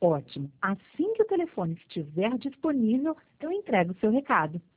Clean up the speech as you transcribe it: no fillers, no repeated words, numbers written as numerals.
Ótimo. Assim que o telefone estiver disponível, eu entrego o seu recado.